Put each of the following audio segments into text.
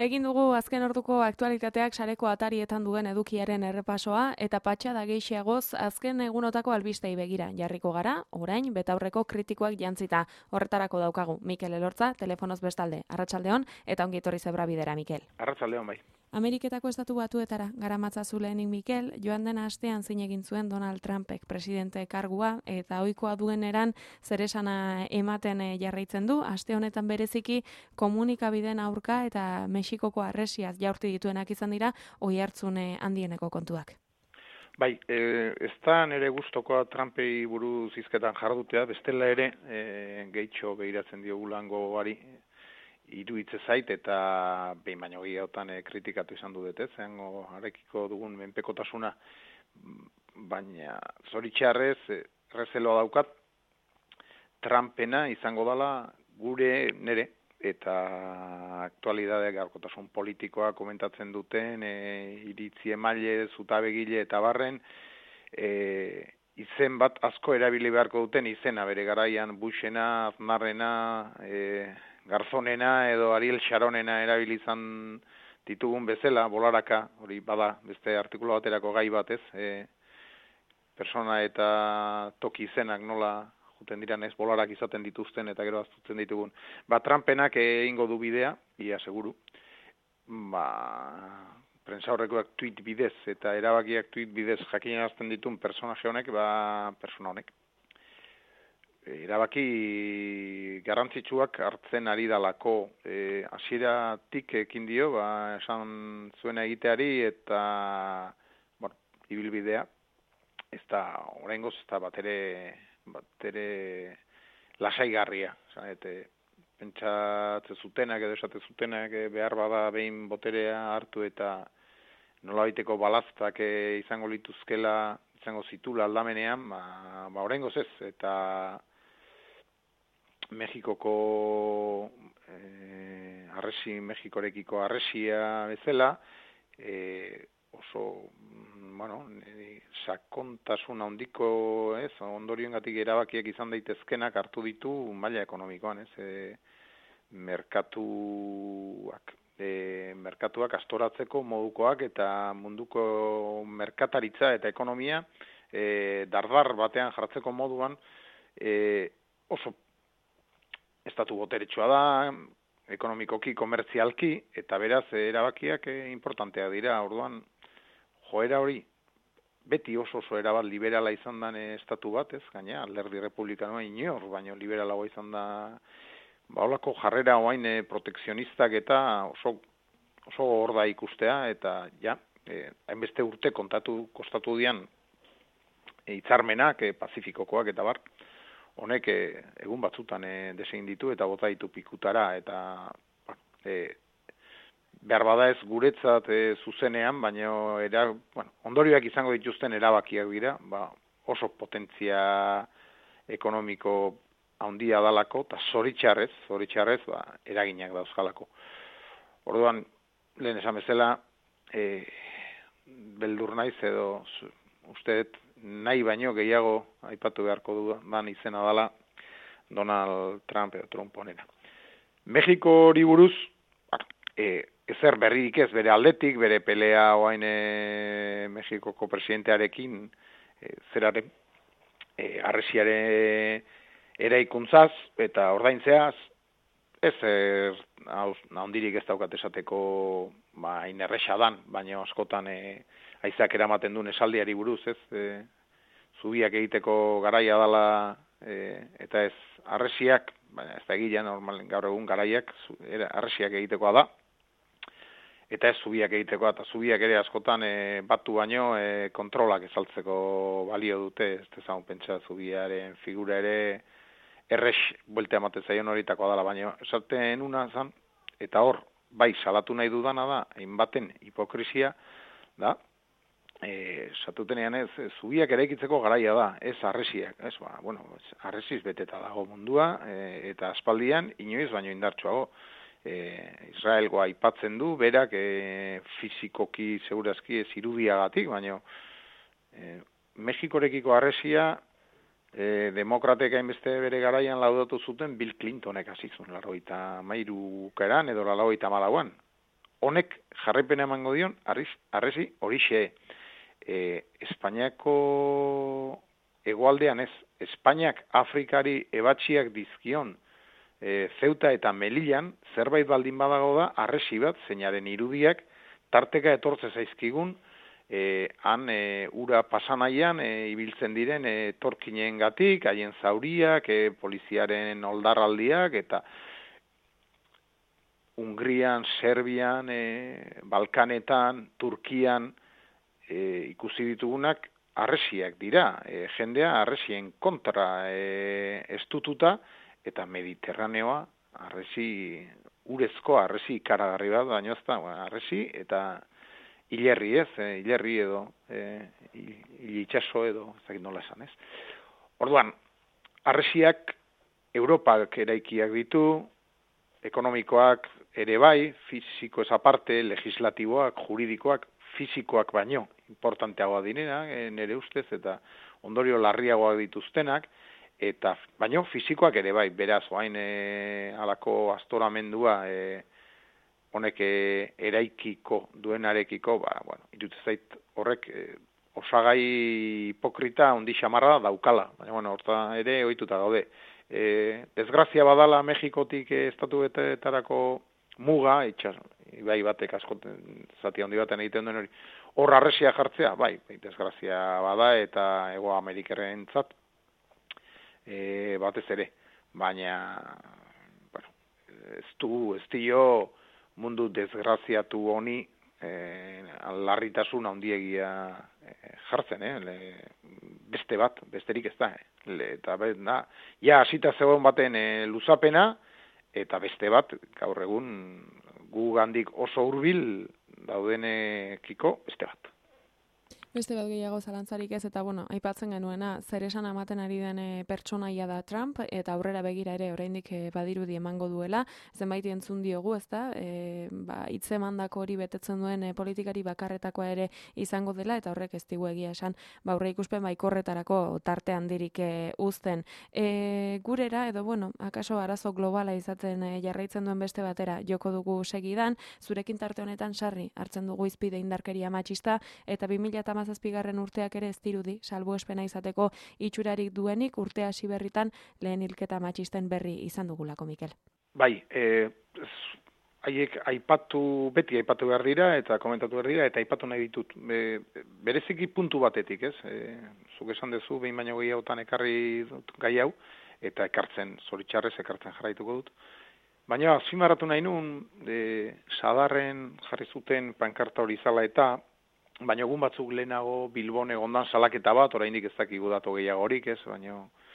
Egin dugu azken orduko aktualitateak sareko atarietan duen edukiaren errepasoa eta patxada gehiagoz azken egunotako albistei begira jarriko gara, orain betaurreko kritikoak jantzita. Horretarako daukagu Mikel Elortza, telefonoz bestalde. Arratsaldeon eta ongi etorri Zebrabidera, Mikel. Arratsaldeon bai. Ameriketako estatu batuetara garamatzazu lehenik Mikel, joan den astean zein egin zuen Donald Trumpek presidente kargua eta ohikoa duen eran zeresana ematen jarraitzen du, aste honetan bereziki komunikabideen aurka eta Mexikoko arresiaz jaurti dituenak izan dira oihartzun handieneko kontuak. Bai, ez da nire gustokoa Trumpei buruz hizketan jardutea, bestela ere gehitxo behiratzen diogulangoari iruditzen zait eta behin baino gehiagotan kritikatu izan du dute, zeango arekiko dugun menpekotasuna, baina zoritxarrez errezeloa daukat Trumpena izango dela nere eta aktualidade gaurkotasun politikoa komentatzen duten iritzi emaile, zutabegile eta barren izen bat asko erabili beharko duten izena bere garaian Bushena, Aznarrena, Garzonena edo Ariel Sharonena erabili izan ditugun bezala, bolaraka, hori bada beste artikulu baterako gai batez, persona eta toki izenak nola juten diran ez bolarak izaten dituzten eta gero aztutzen ditugun. Trumpenak egingo du bidea, ia seguru, prensa horrekoak tweet bidez eta erabakiak tweet bidez jakinarazten ditun personaje honek, persona honek. Erabaki garrantzitsuak hartzen ari dalako hasieratik ekin dio, esan zuena egiteari eta ibilbidea ez da oraingoz ez da batere lasaigarria, pentsatzen zutenak edo esaten zutenak behar bada behin boterea hartu eta nolabaiteko balaztak izango lituzkela, izango zitula aldamenean, oraingoz ez, eta Mexikoko Mexikorekiko arresia bezala, oso, sakontasun handiko, ondorioengatik erabakiak izan daitezkenak hartu ditu maila ekonomikoan, merkatuak astoratzeko modukoak eta munduko merkataritza eta ekonomia dardar batean jartzeko moduan oso estatu boteretsua da, ekonomikoki, komertzialki, eta beraz erabakiak importantea dira. Orduan, joera hori, beti oso erabat liberala izan da estatu bat, gaina, alderdi republikanoa inor, baina liberalagoa izan da, holako jarrera oain protekzionistak eta oso hor da ikustea, eta hainbeste urte kostatu dian hitzarmenak, Pazifikokoak eta bar, honek egun batzutan desegin ditu eta bota ditu pikutara eta behar bada ez guretzat zuzenean, baina ondorioak izango dituzten erabakiak dira, oso potentzia ekonomiko handia dalako eta zoritxarrez eraginak dauzkalako. Orduan, lehen esan bezala, beldur naiz edo uste nahi baino gehiago aipatu beharko dudan izena dela Donald Trump edo Trump honena. Mexiko hori buruz, ezer berririk ez bere aldetik, bere pelea oain Mexikoko presidentearekin zeraren arresiare eraikuntzaz eta ordaintzeaz, ez handirik ez daukat esateko inerresa dan, baina askotan haizeak eramaten duen esaldiari buruz, zubiak egiteko garaia dela eta ez arresiak, baina ez da egia normal gaur egun garaiak arresiak egitekoa da, eta ez zubiak egitekoa, eta zubiak ere askotan batu baino kontrolak ezaltzeko balio dute, ez dezagun pentsa zubiaren figura ere errex buelta ematen zaion horitakoa dela, baina esaten una zan, eta hor, bai salatu nahi dudana da, hainbaten hipokrizia, da, satutenean ez, zubiak eraikitzeko garaia da, ez arresiak, arresiz beteta dago mundua, eta aspaldian, inoiz baino indartsuago, Israelgoa aipatzen du, berak fizikoki segurazki ez irudiagatik, baina Mexikorekiko arresia demokratek hainbeste bere garaian laudatu zuten Bill Clintonek hasi zuen 93 edo 94an. honek jarraipena emango dion harresi horixe. Espainiako hegoaldean ez, Espainiak Afrikari ebatxiak dizkion Zeuta eta Melillan zerbait baldin badago da harresi bat, zeinaren irudiak tarteka etortze zaizkigun han ura pasanaian ibiltzen diren etorkinengatik, haien zauriak, poliziaren oldarraldiak eta Hungrian, Serbian, Balkanetan, Turkian ikusi ditugunak harresiak dira, jendea harresien kontra estututa eta Mediterraneoa urezko harresi ikaragarri bat, baina ez da, harresi eta hilerri ez, hilerri edo, itxaso edo, ez dakit nola esan ez. Orduan, harresiak Europak eraikiak ditu, ekonomikoak ere bai, fisiko ez aparte, legislatiboak, juridikoak, fisikoak baino, importanteagoa direna, nire ustez, eta ondorio larriagoak dituztenak, eta baino fisikoak ere bai, beraz, oain halako astoramendua honek eraikiko duenarekiko, iruditzen zait horrek osagai hipokrita ondi xamarra daukala, baina horta ere ohituta gaude. Desgrazia badala Mexikotik estatuetarako muga, ibai batek askoten zati handi baten egiten duen hori, hor harresia jartzea, bai, desgrazia bada eta Hego Amerikarrentzat batez ere, baina ez dio mundu desgraziatu honi larritasun handiegia jartzen, besterik ez da, eta hasita zegoen baten luzapena, eta beste bat, gaur egun gu gandik oso hurbil daudenekiko beste bat. Beste bat gehiago zalantzarik ez, eta aipatzen genuena, zer esan ematen ari den pertsonaia da Trump, eta aurrera begira ere oraindik badirudi emango duela, zenbait entzun diogu, ezta, hitz emandako hori betetzen duen politikari bakarretakoa ere izango dela, eta horrek ez digu egia esan, aurre ikuspen baikorretarako tarte handirik uzten. Gurera, edo akaso arazo globala izaten jarraitzen duen beste batera joko dugu segidan, zurekin tarte honetan sarri hartzen dugu izpide indarkeria matxista, eta 2017 urteak ere ez dirudi, salbuespena izateko itxurarik duenik, urte hasi berritan lehen hilketa matxisten berri izan dugulako, Mikel. Bai, haiek beti aipatu behar dira, eta komentatu behar dira, eta aipatu nahi ditut. Bereziki puntu batetik, ez? Zuk esan dezu, behin baino gehiagotan ekarri dut gai hau, eta zoritxarrez ekartzen jarraituko dut. Baina, azpimarratu nahi nun, sadarren jarri zuten pankarta hori zala eta, baina egun batzuk lehenago Bilbon egondan salaketa bat, oraindik ez dakigu datu gehiagorik, ez, baina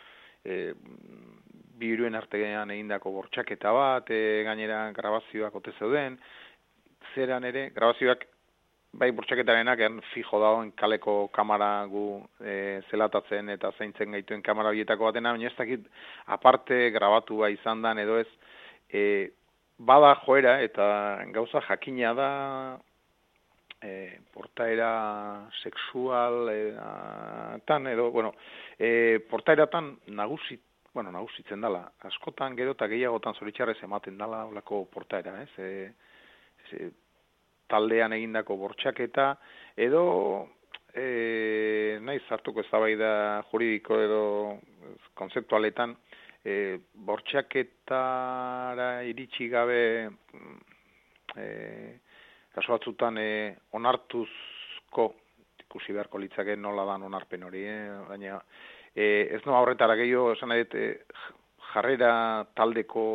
bi hiruen artean egindako bortxaketa bat, gainera grabazioak ote zeuden, zeran ere, grabazioak bai bortxaketarenak fijo dagoen kaleko kamara gu zelatatzen eta zaintzen gaituen kamara bietako batena, baina ez dakit aparte grabatua izan dan edo ez, bada joera eta gauza jakina da portaera sexual portaeratan nagusitzen dala. Askotan gero eta gehiagotan zoritxarrez ematen dala olako portaera, taldean egindako bortxaketa edo naiz hartuko eztabaida juridiko edo kontzeptualetan bortxaketara iritsi gabe kasu batzutan onartuzko, ikusi beharko litzake nola dan onarpen hori, baina ez noa horretara gehiago, esan nahi jarrera taldeko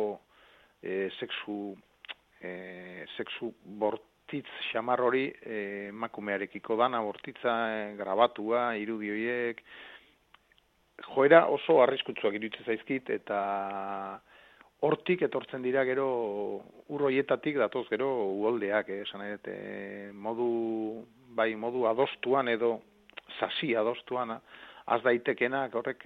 sexu bortitz xamar hori emakumearekiko dana, bortitza grabatua, irudi horiek, joera oso arriskutsuak iruditzen zaizkit, eta hortik etortzen dira gero urroietatik datoz gero uholdeak, esan modu adostuan edo sasi adostuan az daitekenak horrek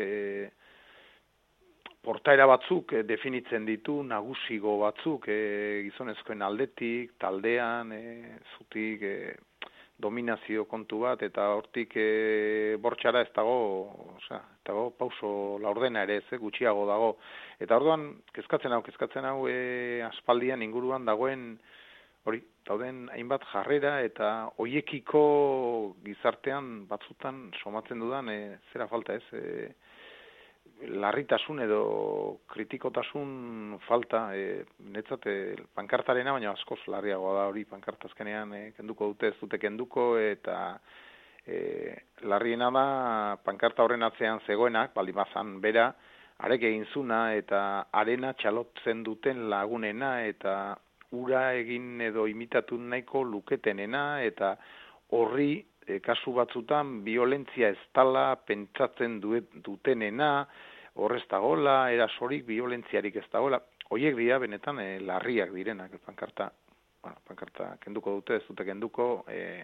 portaera batzuk definitzen ditu, nagusigo batzuk gizonezkoen aldetik, taldean, zutik dominazio kontu bat, eta hortik bortxara ez dago pauso laurdena ere, gutxiago dago. Eta orduan, kezkatzen hau, aspaldian inguruan dagoen hori, dauden hainbat jarrera eta hoiekiko gizartean batzutan somatzen dudan zera falta ez, larritasun edo kritikotasun falta, netzat pankartarena, baina askoz larriagoa da hori, pankartazkenean kenduko dute, ez dute kenduko, eta larriena da pankarta horren atzean zegoenak, baldin bazan bera, arek egin zuna eta arena txalotzen duten lagunena eta ura egin edo imitatu nahiko luketenena eta horri kasu batzutan violentzia ez dala pentsatzen dutenena, horrez dagoela, erasorik, violentziarik ez dagoela. Horiek dira benetan larriak direnak, pankarta kenduko dute, ez dute kenduko,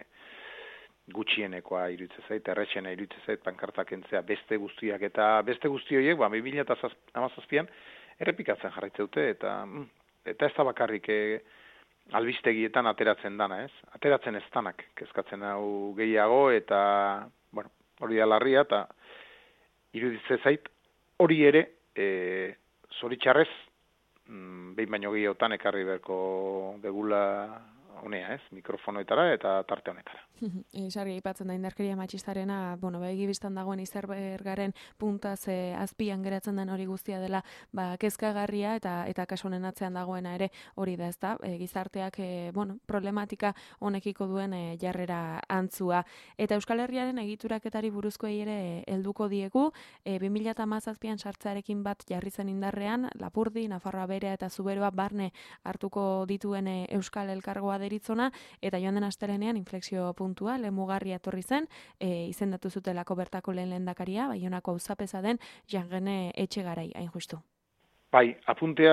gutxienekoa iruditzen zait, erretxena iruditzen zait pankarta kentzea beste guztiak, eta beste guzti horiek, 2017an errepikatzen jarraitzen dute, eta ez da bakarrik albistegietan ateratzen dana, ez? Ateratzen ez danak, kezkatzen hau gehiago, eta, bueno, hori da larria, eta iruditzen zait, hori ere, zoritxarrez, behin baino gehiotan ekarri berko degula honea, ez? Mikrofonoetara eta tarte honetara. Sarri aipatzen da indarkeria matxistarena, begibistan dagoen izerbergaren puntaz azpian geratzen den hori guztia dela, kezkagarria eta kasu honen atzean dagoena ere hori da, ezta? Gizarteak, problematika honekiko duen jarrera antzua. Eta Euskal Herriaren egituraketari buruzkoei ere helduko diegu, 2017an sartzearekin bat jarri zen indarrean, Lapurdi, Nafarroa Berea eta Zuberoa barne hartuko dituen Euskal Elkargoa deritzona, eta joan den astelehenean inflexio puntua, lemugarria etorri zen, izendatu zutelako bertako lehen lehendakaria, Baionako auzapeza den Jangene Etxegarai, hain justu. Bai, apuntea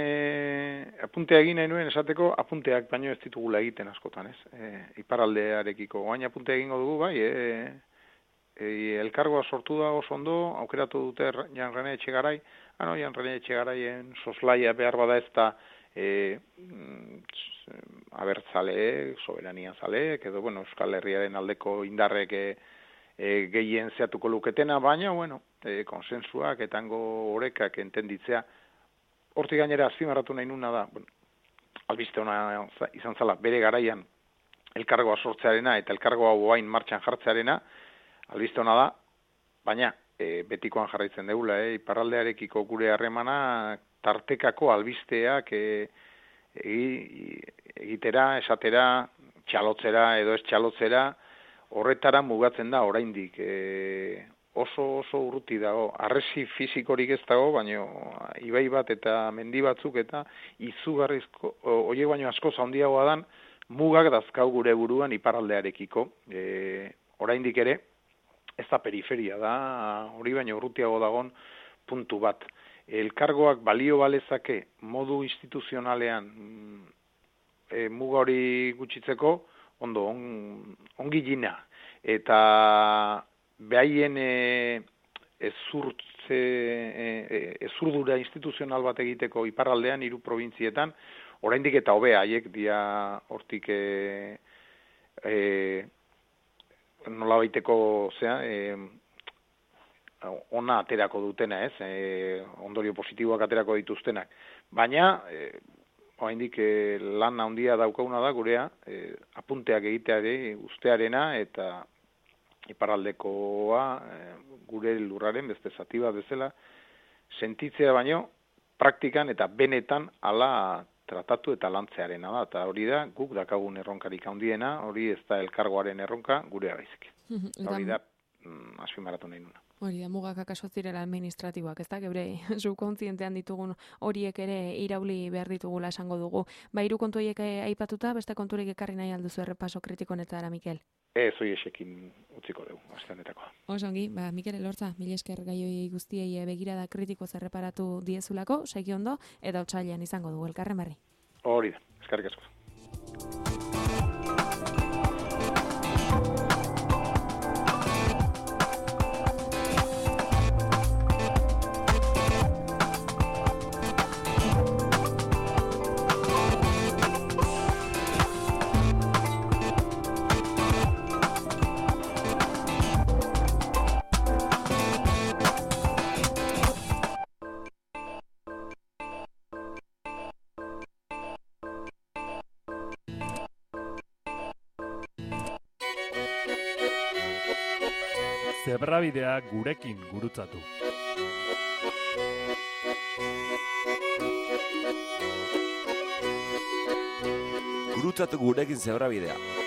egin nahi nuen esateko, apunteak baino ez ditugula egiten askotan, ez? Iparraldearekiko, oain apuntea egingo dugu, bai, elkargoa sortu da oso ondo, aukeratu dute Jangene Etxegarai, Jangene Etxegaraien soslaia behar bada ez da abertzaleek, soberaniazaleek, edo, Euskal Herriaren aldeko indarrek gehien zeatuko luketena, baina, konsensuak, etango orekak entenditzea. Hortik gainera azpimarratu nahi nuna da, albiste ona izan zala, bere garaian elkargoa sortzearena eta elkargoa oain martxan jartzearena, albiste ona da, baina betikoan jarraitzen degula, iparraldearekiko gure harremana tartekako albisteak egitera, esatera, txalotzera edo ez txalotzera, horretara mugatzen da oraindik. Oso urruti dago, arresi fisikorik ez dago, baina ibai bat eta mendi batzuk eta izugarrizko, horiek baino asko handiagoa dan, mugak dazkau gure buruan iparraldearekiko. Oraindik ere, ez da periferia da, hori baino urrutiago dagon puntu bat. Elkargoak balio balezake modu instituzionalean muga hori gutxitzeko, ongi gina. Eta behaien ezurdura instituzional bat egiteko iparraldean, 3 probintzietan, oraindik eta hobea haiek dia hortik nola baiteko, ona aterako dutena, ez? Ondorio positiboak aterako dituztenak. Baina, oraindik lan handia daukaguna da gurea, apunteak egiteari ustearena eta iparraldekoa gure lurraren beste zati bat bezala sentitzea baino praktikan eta benetan hala tratatu eta lantzearena da. Eta hori da, guk dakagun erronkarik handiena, hori ez da elkargoaren erronka gurea baizik. Hori da, azpimarratu nahi nuna. Hori da, mugak akaso zirela administratiboak, ez da, gebre subkontzientean ditugun horiek ere irauli behar ditugula esango dugu. Hiru kontu horiek aipatuta, beste konturik ekarri nahi alduzu errepaso kritiko honetara, Mikel? Zoi esekin utziko dugu, aste honetako. Osongi, Mikel Elortza, mila esker gaioi guztiei begirada kritiko zerreparatu diezulako, segi ondo, eta otsailean izango dugu elkarren berri. Hori da, eskerrik asko. Zebrabidea gurekin gurutzatu. Gurutzatu gurekin Zebrabidea.